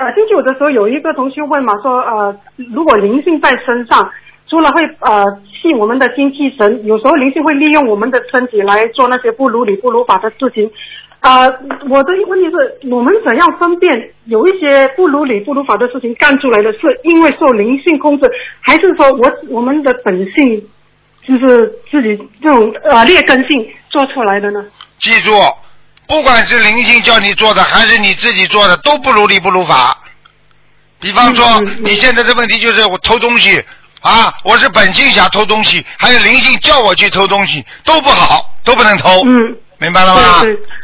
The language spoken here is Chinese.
星期五的时候有一个同学问嘛，说如果灵性在身上，除了会气我们的精气神，有时候灵性会利用我们的身体来做那些不如理不如法的事情。我的问题是，我们怎样分辨有一些不如理不如法的事情干出来的是因为受灵性控制，还是说我们的本性就是自己这种劣根性做出来的呢？ 记住，不管是灵性叫你做的还是你自己做的，都不如理不如法。比方说你现在的问题就是我偷东西啊，我是本性想偷东西，还有灵性叫我去偷东西，都不好，都不能偷。明白了吗？ 对。